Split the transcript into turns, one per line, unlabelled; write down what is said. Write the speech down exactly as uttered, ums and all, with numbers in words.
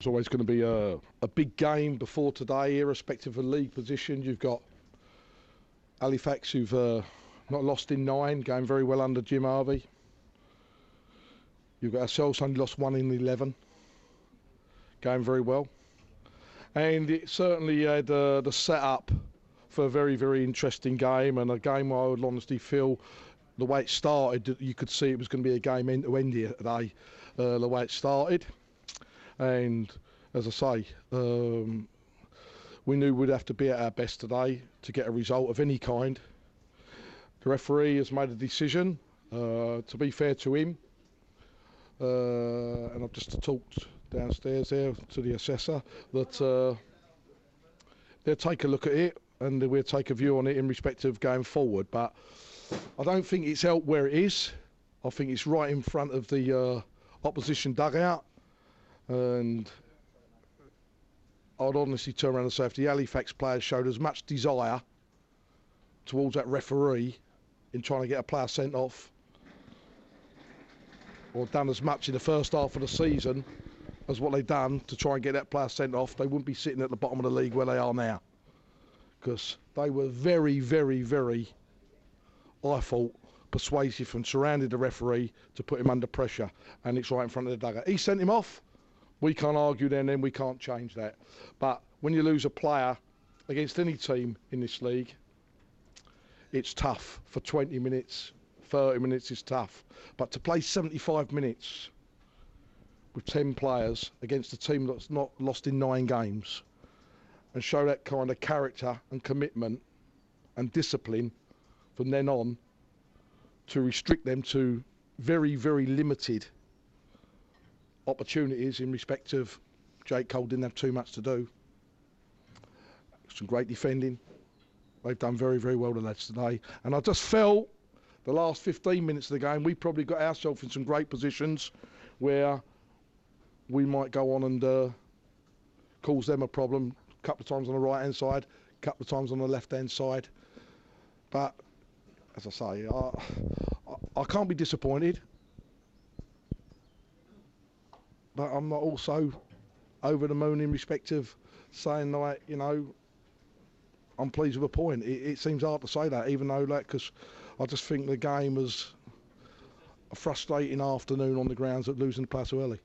It's always going to be a, a big game before today, irrespective of league position. You've got Halifax, who've uh, not lost in nine, going very well under Jim Harvey. You've got ourselves, only lost one in eleven, going very well. And it certainly had uh, the setup for a very, very interesting game, and a game where I would honestly feel the way it started, you could see it was going to be a game end to end here today, uh, the way it started. And as I say, um, we knew we'd have to be at our best today to get a result of any kind. The referee has made a decision, uh, to be fair to him, uh, and I've just talked downstairs there to the assessor, that uh, they'll take a look at it and we'll take a view on it in respect of going forward. But I don't think it's out where it is. I think it's right in front of the uh, opposition dugout, and I'd honestly turn around and say if the Halifax players showed as much desire towards that referee in trying to get a player sent off, or done as much in the first half of the season as what they've done to try and get that player sent off, they wouldn't be sitting at the bottom of the league where they are now. Because they were very, very, very, I thought, persuasive and surrounded the referee to put him under pressure, and it's right in front of the dugout. He sent him off. We can't argue then, then we can't change that. But when you lose a player against any team in this league, it's tough. For twenty minutes, thirty minutes is tough. But to play seventy-five minutes with ten players against a team that's not lost in nine games and show that kind of character and commitment and discipline from then on, to restrict them to very, very limited opportunities in respect of Jake Cole didn't have too much to do. Some great defending. They've done very, very well, the lads, today. And I just felt the last fifteen minutes of the game, we probably got ourselves in some great positions where we might go on and uh, cause them a problem. A couple of times on the right-hand side, a couple of times on the left-hand side. But, as I say, I, I, I can't be disappointed. But I'm not also over the moon in respect of saying, like, you know, I'm pleased with a point. It, it seems hard to say that, even though, like, because I just think the game was a frustrating afternoon on the grounds of losing the player so early.